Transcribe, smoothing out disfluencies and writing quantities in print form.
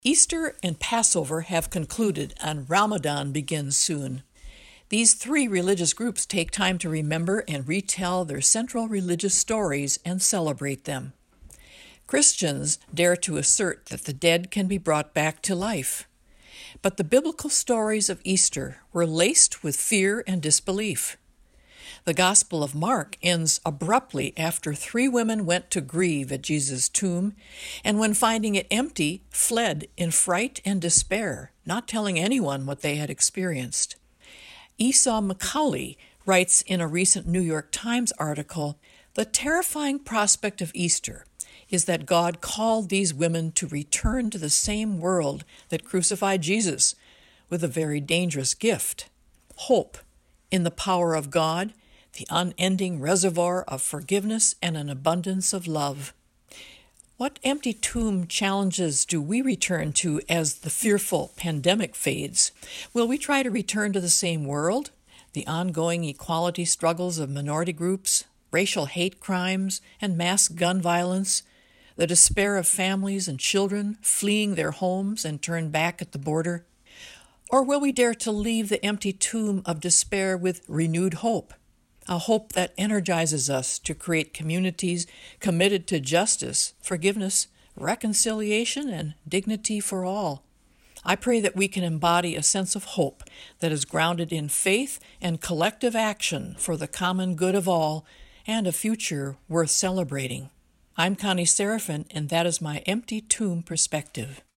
Easter and Passover have concluded and Ramadan begins soon. These three religious groups take time to remember and retell their central religious stories and celebrate them. Christians dare to assert that the dead can be brought back to life. But the biblical stories of Easter were laced with fear and disbelief. The Gospel of Mark ends abruptly after three women went to grieve at Jesus' tomb, and when finding it empty, fled in fright and despair, not telling anyone what they had experienced. Esau McCaulley writes in a recent New York Times article, "The terrifying prospect of Easter is that God called these women to return to the same world that crucified Jesus, with a very dangerous gift: hope in the power of God, the unending reservoir of forgiveness and an abundance of love." What empty tomb challenges do we return to as the fearful pandemic fades? Will we try to return to the same world? The ongoing equality struggles of minority groups, racial hate crimes, and mass gun violence, the despair of families and children fleeing their homes and turn back at the border? Or will we dare to leave the empty tomb of despair with renewed hope? A hope that energizes us to create communities committed to justice, forgiveness, reconciliation, and dignity for all. I pray that we can embody a sense of hope that is grounded in faith and collective action for the common good of all and a future worth celebrating. I'm Connie Seraphin, and that is my empty tomb perspective.